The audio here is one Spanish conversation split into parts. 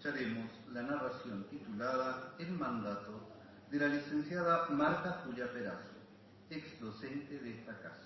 escucharemos la narración titulada El mandato de la licenciada Marta Julia Perazo, ex docente de esta casa.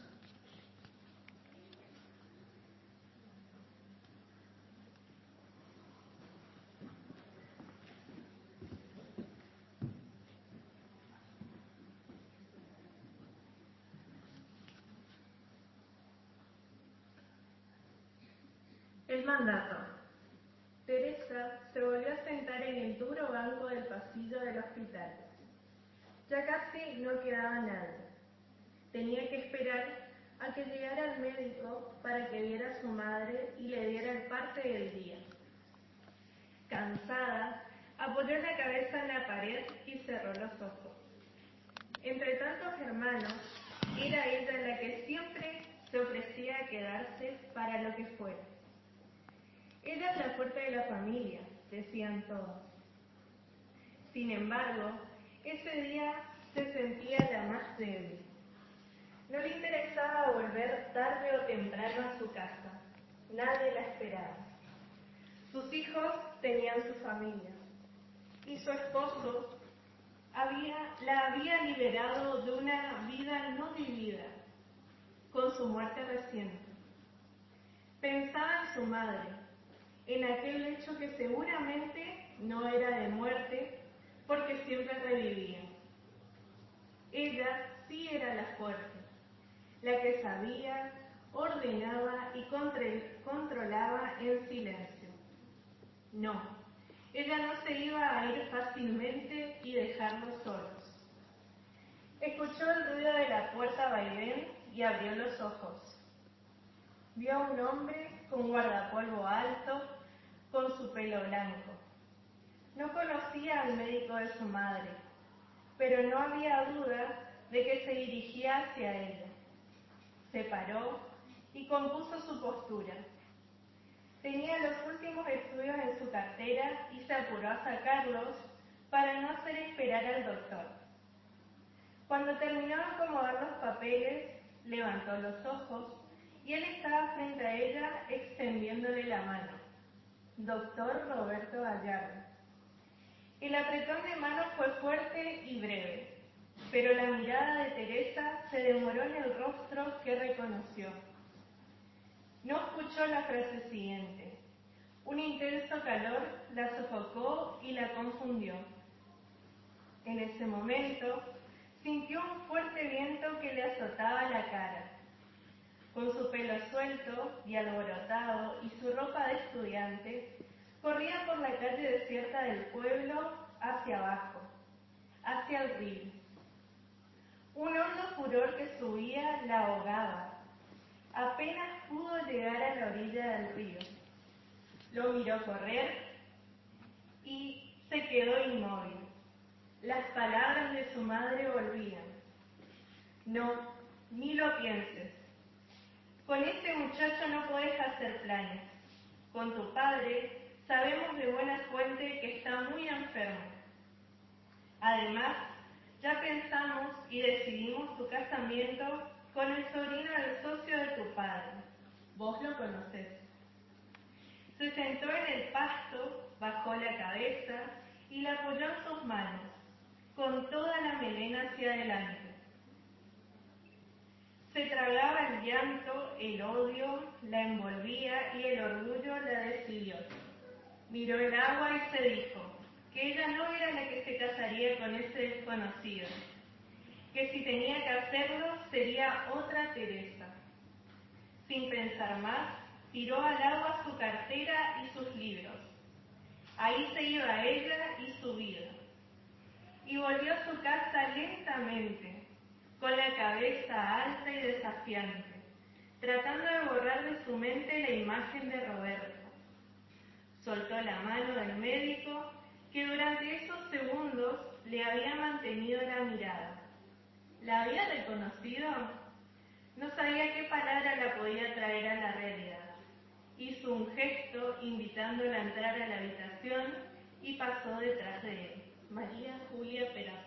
El mandato. Teresa se volvió a sentar en el duro banco del pasillo del hospital. Ya casi no quedaba nadie. Tenía que esperar a que llegara el médico para que viera a su madre y le diera el parte del día. Cansada, apoyó la cabeza en la pared y cerró los ojos. Entre tantos hermanos, era ella la que siempre se ofrecía a quedarse para lo que fuera. Ella es la fuerte de la familia, decían todos. Sin embargo, ese día se sentía la más débil. No le interesaba volver tarde o temprano a su casa. Nadie la esperaba. Sus hijos tenían su familia. Y su esposo la había liberado de una vida no vivida, con su muerte reciente. Pensaba en su madre, en aquel hecho que seguramente no era de muerte, porque siempre revivía. Ella sí era la fuerte, la que sabía, ordenaba y controlaba en silencio. No, ella no se iba a ir fácilmente y dejarlos solos. Escuchó el ruido de la puerta vaivén y abrió los ojos. Vio a un hombre con guardapolvo alto, con su pelo blanco. No conocía al médico de su madre, pero no había duda de que se dirigía hacia ella. Se paró y compuso su postura. Tenía los últimos estudios en su cartera y se apuró a sacarlos para no hacer esperar al doctor. Cuando terminó de acomodar los papeles, levantó los ojos y él estaba frente a ella extendiéndole la mano. Doctor Roberto Gallardo. El apretón de manos fue fuerte y breve, pero la mirada de Teresa se demoró en el rostro que reconoció. No escuchó la frase siguiente. Un intenso calor la sofocó y la confundió. En ese momento, sintió un fuerte viento que le azotaba la cara. Con su pelo suelto y alborotado y su ropa de estudiante, corría por la calle desierta del pueblo hacia abajo, hacia el río. Un hondo furor que subía la ahogaba. Apenas pudo llegar a la orilla del río. Lo miró correr y se quedó inmóvil. Las palabras de su madre volvían. No, ni lo pienses. Con este muchacho no podés hacer planes. Con tu padre sabemos de buena fuente que está muy enfermo. Además, ya pensamos y decidimos tu casamiento con el sobrino del socio de tu padre. Vos lo conocés. Se sentó en el pasto, bajó la cabeza y la apoyó en sus manos, con toda la melena hacia adelante. Se tragaba el llanto, el odio, la envolvía y el orgullo la decidió. Miró el agua y se dijo que ella no era la que se casaría con ese desconocido, que si tenía que hacerlo sería otra Teresa. Sin pensar más, tiró al agua su cartera y sus libros. Ahí se iba ella y su vida. Y volvió a su casa lentamente, con la cabeza alta y desafiante, tratando de borrar de su mente la imagen de Roberto. Soltó la mano del médico, que durante esos segundos le había mantenido la mirada. ¿La había reconocido? No sabía qué palabra la podía traer a la realidad. Hizo un gesto invitándola a entrar a la habitación y pasó detrás de él. María Julia Perazo.